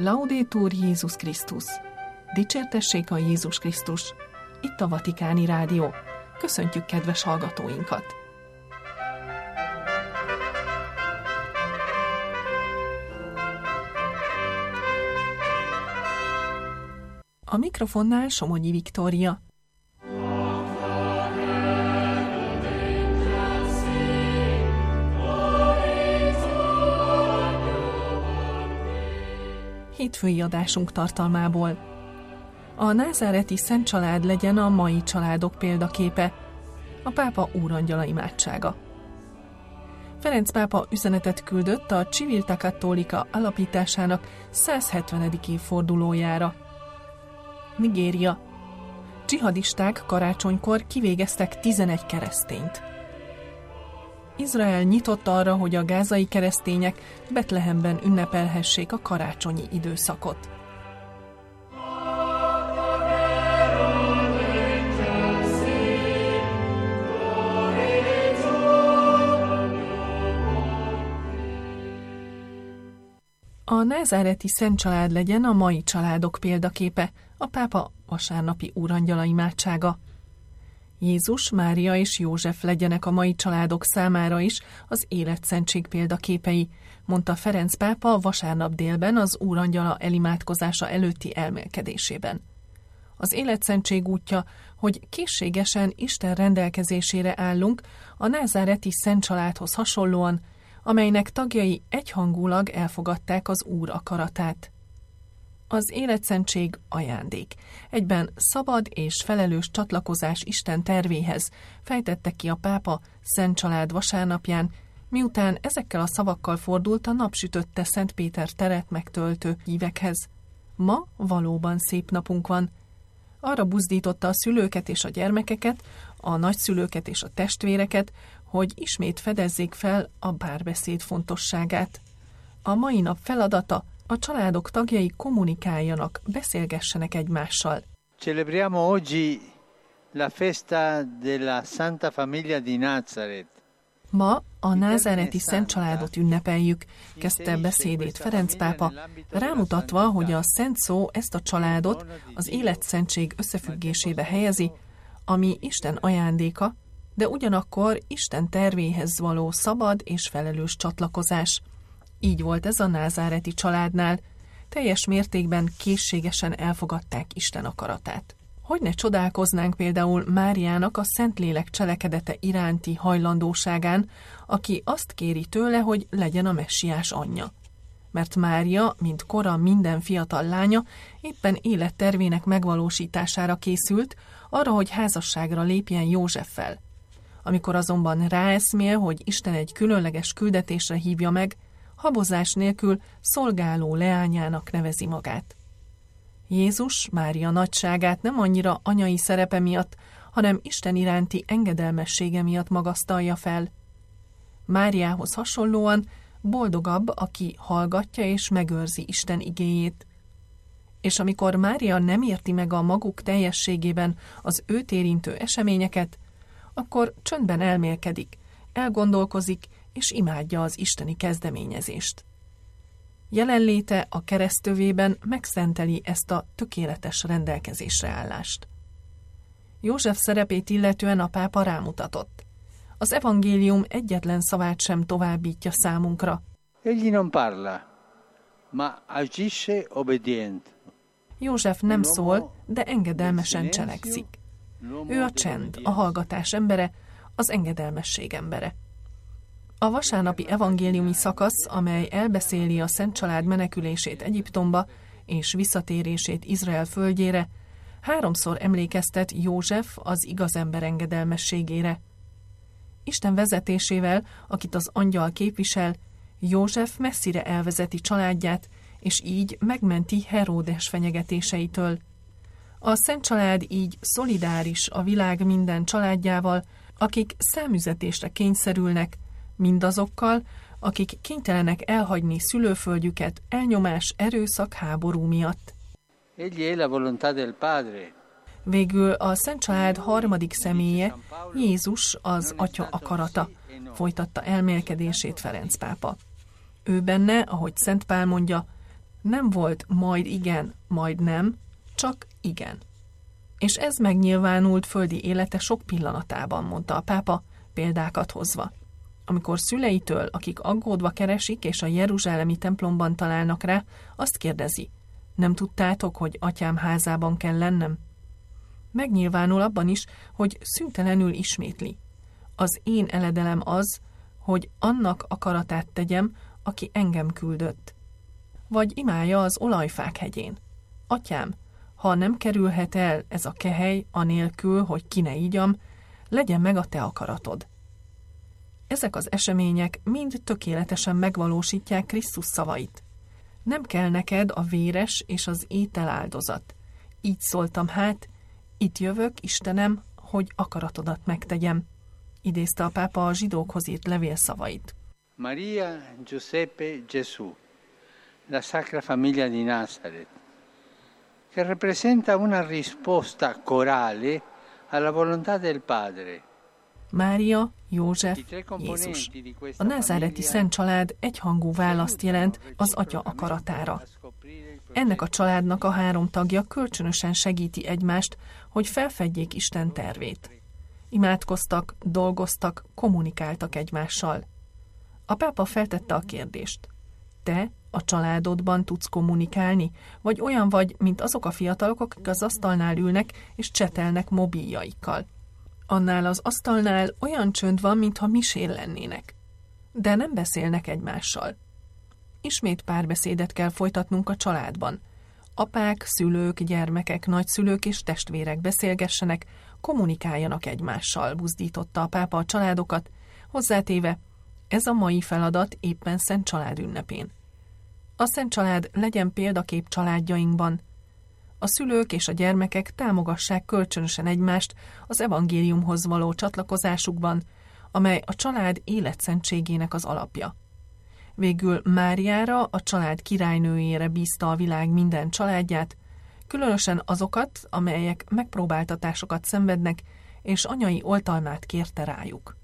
Laudetur Jézus Krisztus! Dicsértessék a Jézus Krisztus! Itt a Vatikáni Rádió. Köszöntjük kedves hallgatóinkat! A mikrofonnál Somogyi Viktória. Hétfői adásunk tartalmából. A názáreti Szent Család legyen a mai családok példaképe. A pápa úrangyala imádsága. Ferenc pápa üzenetet küldött a Civiltà Cattolica alapításának 170. évfordulójára. Nigéria. Dzsihadisták karácsonykor kivégeztek 11 keresztényt. Izrael nyitott arra, hogy a gázai keresztények Betlehemben ünnepelhessék a karácsonyi időszakot. A názáreti Szent Család legyen a mai családok példaképe, a pápa vasárnapi úrangyala imádsága. Jézus, Mária és József legyenek a mai családok számára is az életszentség példaképei, mondta Ferenc pápa vasárnap délben az úrangyala elimádkozása előtti elmélkedésében. Az életszentség útja, hogy készségesen Isten rendelkezésére állunk a názáreti Szent Családhoz hasonlóan, amelynek tagjai egyhangulag elfogadták az Úr akaratát. Az életszentség ajándék, egyben szabad és felelős csatlakozás Isten tervéhez, fejtette ki a pápa Szent Család vasárnapján, miután ezekkel a szavakkal fordult a napsütötte Szent Péter teret megtöltő hívekhez. Ma valóban szép napunk van. Arra buzdította a szülőket és a gyermekeket, a nagyszülőket és a testvéreket, hogy ismét fedezzék fel a párbeszéd fontosságát. A mai nap feladata, a családok tagjai kommunikáljanak, beszélgessenek egymással. Celebriamo oggi la festa della Santa Famiglia di Nazareth. Ma a názáreti Szent Családot ünnepeljük, kezdte beszédét Ferenc pápa, rámutatva, hogy a szent szó ezt a családot az életszentség összefüggésébe helyezi, ami Isten ajándéka, de ugyanakkor Isten tervéhez való szabad és felelős csatlakozás. Így volt ez a názáreti családnál, teljes mértékben készségesen elfogadták Isten akaratát. Hogy ne csodálkoznánk például Máriának a Szentlélek cselekedete iránti hajlandóságán, aki azt kéri tőle, hogy legyen a messiás anyja. Mert Mária, mint kora minden fiatal lánya, éppen élettervének megvalósítására készült, arra, hogy házasságra lépjen Józseffel. Amikor azonban ráeszmél, hogy Isten egy különleges küldetésre hívja meg, habozás nélkül szolgáló leányának nevezi magát. Jézus Mária nagyságát nem annyira anyai szerepe miatt, hanem Isten iránti engedelmessége miatt magasztalja fel. Máriához hasonlóan boldogabb, aki hallgatja és megőrzi Isten igéjét. És amikor Mária nem érti meg a maguk teljességében az őt érintő eseményeket, akkor csöndben elmélkedik, elgondolkozik és imádja az isteni kezdeményezést. Jelenléte a keresztövében megszenteli ezt a tökéletes rendelkezésre állást. József szerepét illetően a pápa rámutatott. Az evangélium egyetlen szavát sem továbbítja számunkra. Egli non parla, ma agisce obbedient. József nem szól, de engedelmesen cselekszik. Ő a csend, a hallgatás embere, az engedelmesség embere. A vasárnapi evangéliumi szakasz, amely elbeszéli a Szent Család menekülését Egyiptomba és visszatérését Izrael földjére, 3-szor emlékeztet József az igaz ember engedelmességére. Isten vezetésével, akit az angyal képvisel, József messzire elvezeti családját, és így megmenti Heródes fenyegetéseitől. A Szent Család így szolidáris a világ minden családjával, akik számüzetésre kényszerülnek, mindazokkal, akik kénytelenek elhagyni szülőföldjüket elnyomás, erőszak, háború miatt. Végül a Szent Család harmadik személye, Jézus az Atya akarata, folytatta elmélkedését Ferenc pápa. Ő benne, ahogy Szent Pál mondja, Nem volt majd igen, majd nem, csak igen. És ez megnyilvánult földi élete sok pillanatában, mondta a pápa, példákat hozva. Amikor szüleitől, akik aggódva keresik és a jeruzsálemi templomban találnak rá, azt kérdezi, nem tudtátok, hogy atyám házában kell lennem? Megnyilvánul abban is, hogy szüntelenül ismétli. Az én eledelem az, hogy annak akaratát tegyem, aki engem küldött. Vagy imálja az olajfák hegyén. Atyám, ha nem kerülhet el ez a kehely anélkül, hogy ki ne igyam, legyen meg a te akaratod. Ezek az események mind tökéletesen megvalósítják Krisztus szavait. Nem kell neked a véres és az étel áldozat. Így szóltam hát, itt jövök, Istenem, hogy akaratodat megtegyem. Idézte a pápa a zsidókhoz írt levélszavait. Maria, Giuseppe, Gesù, la Sacra Famiglia di Nazaret, che rappresenta una risposta corale alla volontà del Padre. Mária, József, Jézus. A názáreti szent család egyhangú választ jelent az atya akaratára. Ennek a családnak a 3 tagja kölcsönösen segíti egymást, hogy felfedjék Isten tervét. Imádkoztak, dolgoztak, kommunikáltak egymással. A pápa feltette a kérdést. Te a családodban tudsz kommunikálni, vagy olyan vagy, mint azok a fiatalok, akik az asztalnál ülnek és csetelnek mobiljaikkal. Annál az asztalnál olyan csönd van, mintha misén lennének. De nem beszélnek egymással. Ismét párbeszédet kell folytatnunk a családban. Apák, szülők, gyermekek, nagyszülők és testvérek beszélgessenek, kommunikáljanak egymással, buzdította a pápa a családokat, hozzátéve, ez a mai feladat éppen Szent Család ünnepén. A Szent Család legyen példakép családjainkban. A szülők és a gyermekek támogassák kölcsönösen egymást az evangéliumhoz való csatlakozásukban, amely a család életszentségének az alapja. Végül Máriára, a család királynőjére bízta a világ minden családját, különösen azokat, amelyek megpróbáltatásokat szenvednek, és anyai oltalmát kérte rájuk.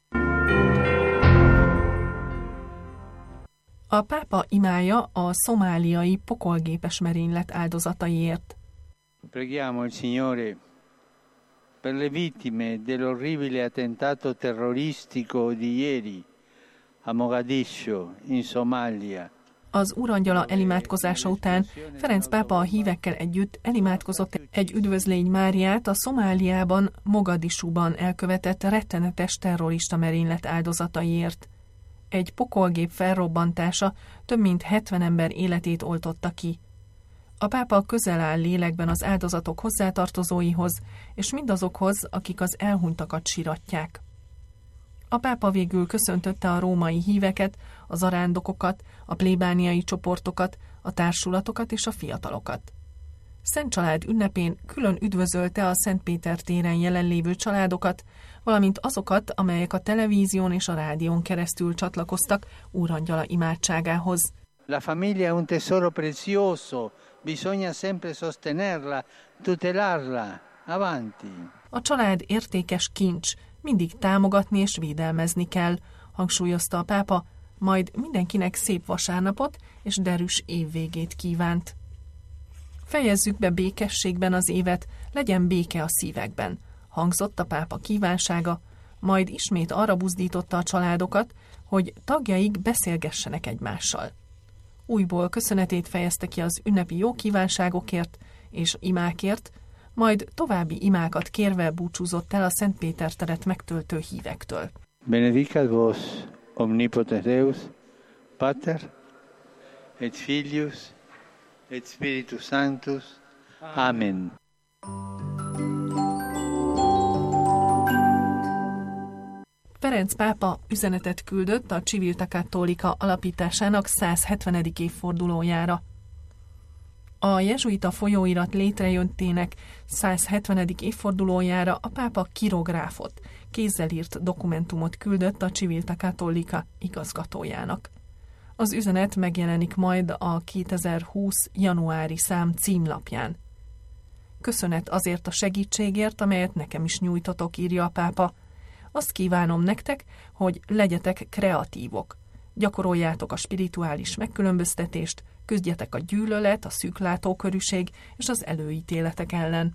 A pápa imálja a szomáliai pokolgépes merénylet áldozataiért. Preghiamo il Signore per le vittime dell'orribile attentato terroristico di ieri a Mogadiscio, in Somalia. Az Úrangyala elimádkozása után Ferenc pápa a hívekkel együtt elimádkozott egy üdvözlégy Máriát a Szomáliában, Mogadishuban elkövetett rettenetes terrorista merénylet áldozataiért. Egy pokolgép felrobbantása több mint 70 ember életét oltotta ki. A pápa közel áll lélekben az áldozatok hozzátartozóihoz, és mindazokhoz, akik az elhunytakat siratják. A pápa végül köszöntötte a római híveket, a zarándokokat, a plébániai csoportokat, a társulatokat és a fiatalokat. Szent Család ünnepén külön üdvözölte a Szent Péter téren jelenlévő családokat, valamint azokat, amelyek a televízión és a rádión keresztül csatlakoztak Úrangyala imádságához. La famiglia è un tesoro prezioso, bisogna sempre sostenerla, tutelarla, avanti. A család értékes kincs, mindig támogatni és védelmezni kell, hangsúlyozta a pápa, majd mindenkinek szép vasárnapot és derűs évvégét kívánt. Fejezzük be békességben az évet, legyen béke a szívekben, hangzott a pápa kívánsága, majd ismét arra buzdította a családokat, hogy tagjaik beszélgessenek egymással. Újból köszönetét fejezte ki az ünnepi jó kívánságokért és imákért, majd további imákat kérve búcsúzott el a Szent Péter teret megtöltő hívektől. Benedicat vos omnipotens Deus, Pater, et Filius, et Spiritus Sanctus. Amen. Ferenc pápa üzenetet küldött a Civiltà Cattolica alapításának 170. évfordulójára. A jezsuita folyóirat létrejöttének 170. évfordulójára a pápa kirográfot, kézzel írt dokumentumot küldött a Civiltà Cattolica igazgatójának. Az üzenet megjelenik majd a 2020. januári szám címlapján. Köszönet azért a segítségért, amelyet nekem is nyújtotok, írja a pápa. Azt kívánom nektek, hogy legyetek kreatívok. Gyakoroljátok a spirituális megkülönböztetést, Küzdjetek a gyűlölet, a szűklátókörűség és az előítéletek ellen.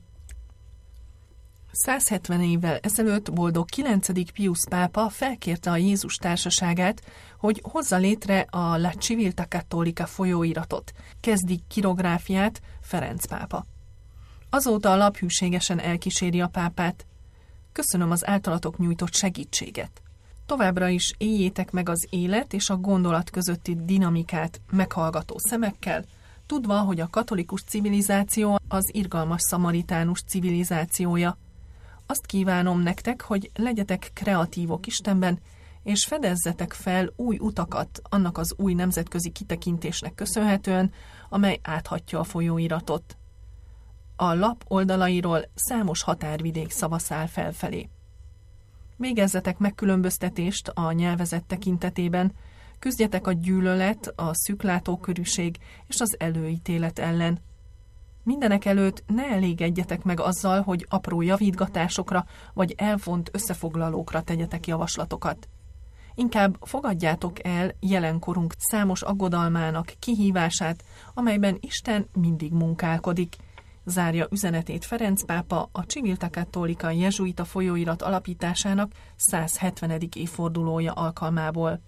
170 évvel ezelőtt boldog 9. Piusz pápa felkérte a Jézus társaságát, hogy hozza létre a La Civiltà Cattolica folyóiratot, kezdi kirográfiát Ferenc pápa. Azóta a lap hűségesen elkíséri a pápát. Köszönöm az általatok nyújtott segítséget. Továbbra is éljétek meg az élet és a gondolat közötti dinamikát meghallgató szemekkel, tudva, hogy a katolikus civilizáció az irgalmas szamaritánus civilizációja. Azt kívánom nektek, hogy legyetek kreatívok Istenben, és fedezzetek fel új utakat annak az új nemzetközi kitekintésnek köszönhetően, amely áthatja a folyóiratot. A lap oldalairól számos határvidék szavaszál felfelé. Végezzetek megkülönböztetést a nyelvezet tekintetében, küzdjetek a gyűlölet, a szűklátókörűség és az előítélet ellen. Mindenek előtt ne elégedjetek meg azzal, hogy apró javítgatásokra vagy elvont összefoglalókra tegyetek javaslatokat. Inkább fogadjátok el jelenkorunk számos aggodalmának kihívását, amelyben Isten mindig munkálkodik. Zárja üzenetét Ferenc pápa a Civiltà Cattolica jezsuita folyóirat alapításának 170. évfordulója alkalmából.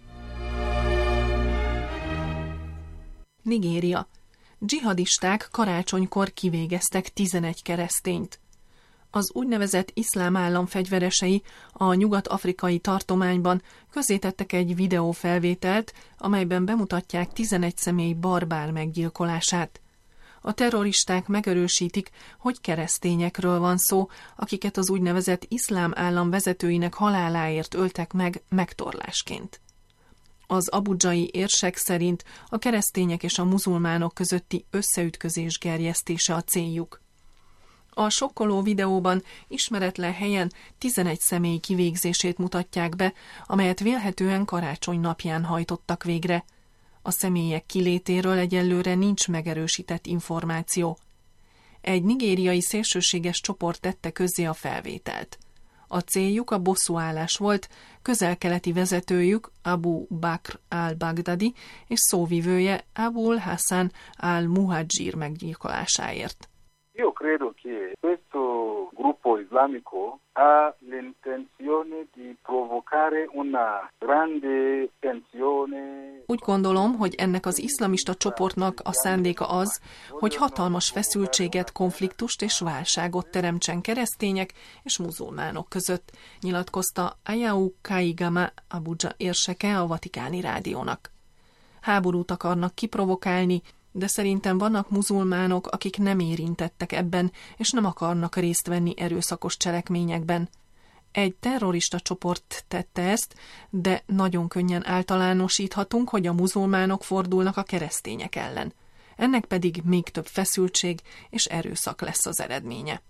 Nigéria. Dzsihadisták karácsonykor kivégeztek 11 keresztényt. Az úgynevezett iszlám állam fegyveresei a nyugat-afrikai tartományban közzétettek egy videófelvételt, amelyben bemutatják 11 személy barbár meggyilkolását. A terroristák megerősítik, hogy keresztényekről van szó, akiket az úgynevezett iszlám állam vezetőinek haláláért öltek meg megtorlásként. Az abudzsai érsek szerint a keresztények és a muzulmánok közötti összeütközés gerjesztése a céljuk. A sokkoló videóban ismeretlen helyen 11 személy kivégzését mutatják be, amelyet vélhetően karácsony napján hajtottak végre. A személyek kilétéről egyelőre nincs megerősített információ. Egy nigériai szélsőséges csoport tette közzé a felvételt. A céljuk a bosszúállás volt, közel-keleti vezetőjük Abu Bakr al-Baghdadi és szóvivője Abul Hassan al-Muhajir meggyilkolásáért. Io credo che questo gruppo islamico ha l'intenzione di provocare una grande tensione. Úgy gondolom, hogy ennek az iszlamista csoportnak a szándéka az, hogy hatalmas feszültséget, konfliktust és válságot teremtsen keresztények és muzulmánok között, nyilatkozta Ayau Kaigama Abuja érseke a Vatikáni Rádiónak. Háborút akarnak kiprovokálni, de szerintem vannak muzulmánok, akik nem érintettek ebben, és nem akarnak részt venni erőszakos cselekményekben. Egy terrorista csoport tette ezt, de nagyon könnyen általánosíthatunk, hogy a muzulmánok fordulnak a keresztények ellen. Ennek pedig még több feszültség és erőszak lesz az eredménye.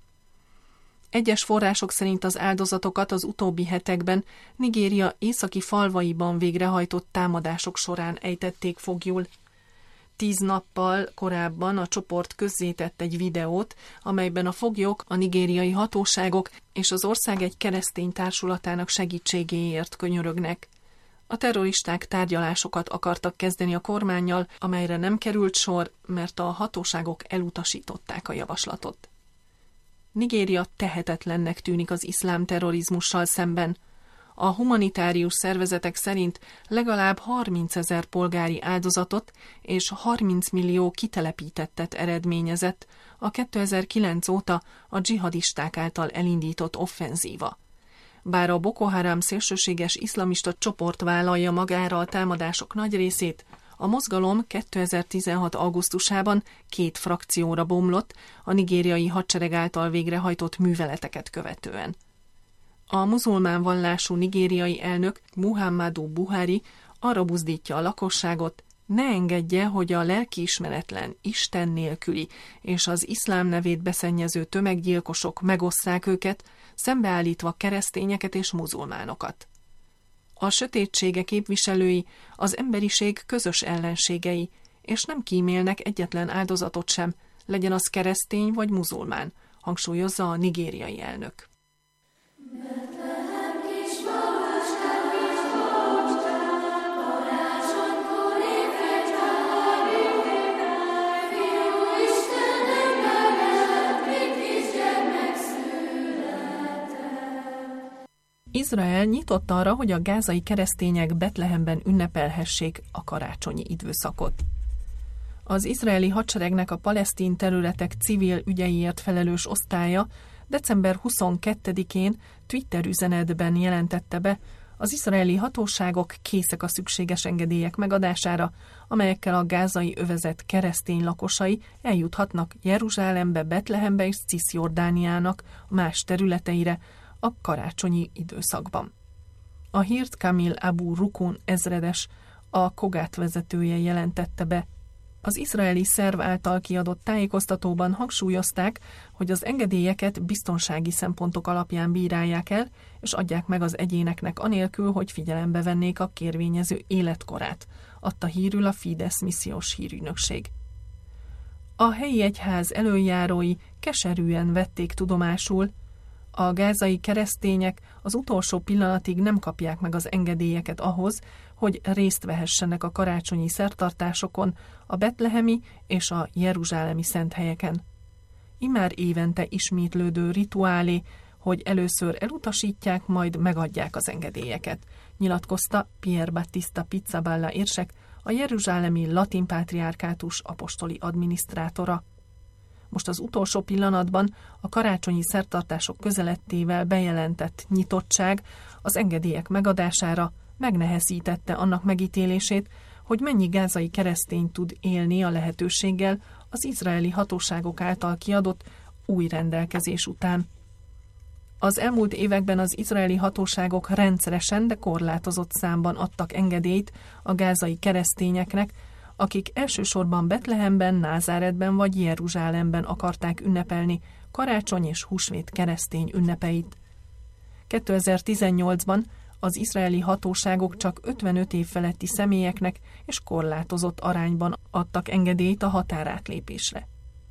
Egyes források szerint az áldozatokat az utóbbi hetekben Nigéria északi falvaiban végrehajtott támadások során ejtették foglyul. 10 nappal korábban a csoport közzétett egy videót, amelyben a foglyok, a nigériai hatóságok és az ország egy keresztény társulatának segítségéért könyörögnek. A terroristák tárgyalásokat akartak kezdeni a kormánnyal, amelyre nem került sor, mert a hatóságok elutasították a javaslatot. Nigéria tehetetlennek tűnik az iszlám terrorizmussal szemben. A humanitárius szervezetek szerint legalább 30 000 polgári áldozatot és 30 millió kitelepítettet eredményezett a 2009 óta a dzsihadisták által elindított offenzíva. Bár a Boko Haram szélsőséges iszlamista csoport vállalja magára a támadások nagy részét, a mozgalom 2016. augusztusában 2 frakcióra bomlott a nigériai hadsereg által végrehajtott műveleteket követően. A muzulmán vallású nigériai elnök Muhammadu Buhari arra buzdítja a lakosságot, ne engedje, hogy a lelkiismeretlen, Isten nélküli és az iszlám nevét beszennyező tömeggyilkosok megosszák őket, szembeállítva keresztényeket és muzulmánokat. A sötétsége képviselői az emberiség közös ellenségei, és nem kímélnek egyetlen áldozatot sem, legyen az keresztény vagy muzulmán, hangsúlyozza a nigériai elnök. Izrael nyitott arra, hogy a gázai keresztények Betlehemben ünnepelhessék a karácsonyi időszakot. Az izraeli hadseregnek a palesztin területek civil ügyeiért felelős osztálya december 22-én Twitter üzenetben jelentette be, az izraeli hatóságok készek a szükséges engedélyek megadására, amelyekkel a gázai övezet keresztény lakosai eljuthatnak Jeruzsálembe, Betlehembe és Ciszjordániának más területeire a karácsonyi időszakban. A hírt Kamil Abu Rukun ezredes, a Kogát vezetője jelentette be. Az izraeli szerv által kiadott tájékoztatóban hangsúlyozták, hogy az engedélyeket biztonsági szempontok alapján bírálják el, és adják meg az egyéneknek anélkül, hogy figyelembe vennék a kérvényező életkorát, adta hírül a Fidesz missziós hírügynökség. A helyi egyház elöljárói keserűen vették tudomásul, a gázai keresztények az utolsó pillanatig nem kapják meg az engedélyeket ahhoz, hogy részt vehessenek a karácsonyi szertartásokon, a betlehemi és a jeruzsálemi szenthelyeken. Immár évente ismétlődő rituálé, hogy először elutasítják, majd megadják az engedélyeket, nyilatkozta Pier Battista Pizzaballa érsek, a jeruzsálemi latin pátriárkátus apostoli adminisztrátora. Most az utolsó pillanatban a karácsonyi szertartások közelettével bejelentett nyitottság az engedélyek megadására megnehezítette annak megítélését, hogy mennyi gázai keresztény tud élni a lehetőséggel az izraeli hatóságok által kiadott új rendelkezés után. Az elmúlt években az izraeli hatóságok rendszeresen, de korlátozott számban adtak engedélyt a gázai keresztényeknek, akik elsősorban Betlehemben, Názáretben vagy Jeruzsálemben akarták ünnepelni karácsony és húsvét keresztény ünnepeit. 2018-ban az izraeli hatóságok csak 55 év feletti személyeknek és korlátozott arányban adtak engedélyt a határátlépésre.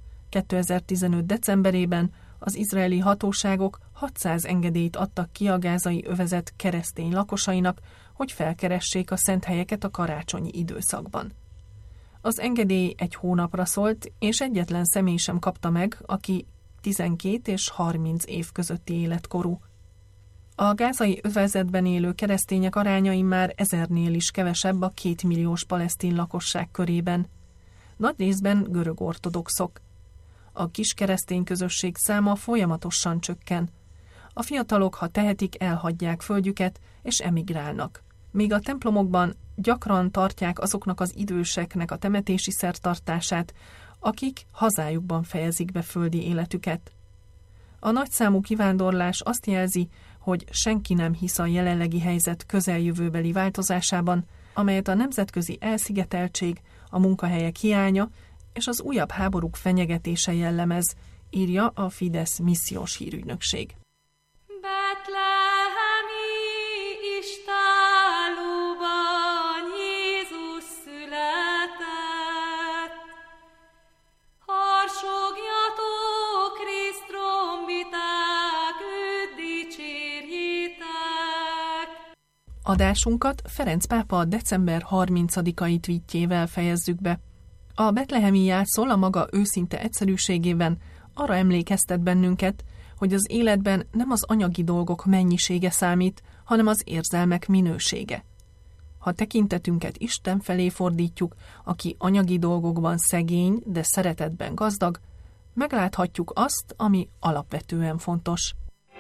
2015. decemberében az izraeli hatóságok 600 engedélyt adtak ki a gázai övezet keresztény lakosainak, hogy felkeressék a szenthelyeket a karácsonyi időszakban. Az engedély egy hónapra szólt, és egyetlen személy sem kapta meg, aki 12 és 30 év közötti életkorú. A gázai övezetben élő keresztények aránya már 1000-nél is kevesebb a 2 milliós palesztin lakosság körében. Nagy részben görög ortodoxok. A kis keresztény közösség száma folyamatosan csökken. A fiatalok, ha tehetik, elhagyják földjüket és emigrálnak. Míg a templomokban gyakran tartják azoknak az időseknek a temetési szertartását, akik hazájukban fejezik be földi életüket. A nagyszámú kivándorlás azt jelzi, hogy senki nem hisz a jelenlegi helyzet közeljövőbeli változásában, amelyet a nemzetközi elszigeteltség, a munkahelyek hiánya és az újabb háborúk fenyegetése jellemez, írja a Fidesz missziós hírügynökség. Adásunkat Ferenc pápa december 30-ai tweetjével fejezzük be. A betlehemi játszol a maga őszinte egyszerűségében arra emlékeztet bennünket, hogy az életben nem az anyagi dolgok mennyisége számít, hanem az érzelmek minősége. Ha tekintetünket Isten felé fordítjuk, aki anyagi dolgokban szegény, de szeretetben gazdag, megláthatjuk azt, ami alapvetően fontos.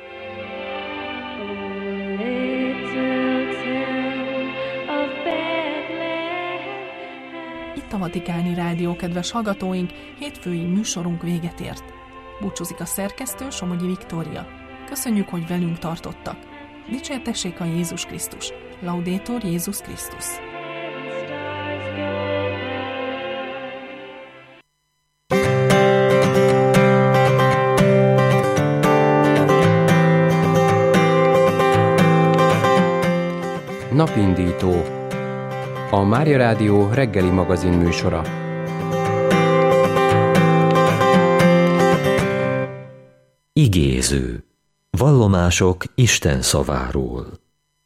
Itt a Vatikáni Rádió, kedves hallgatóink, hétfői műsorunk véget ért. Búcsúzik a szerkesztő, Somogyi Viktória. Köszönjük, hogy velünk tartottak. Dicsértessék a Jézus Krisztus. Laudetur Jézus Krisztus. Napindító. A Mária Rádió reggeli magazin műsora. Igéző. Vallomások Isten szaváról.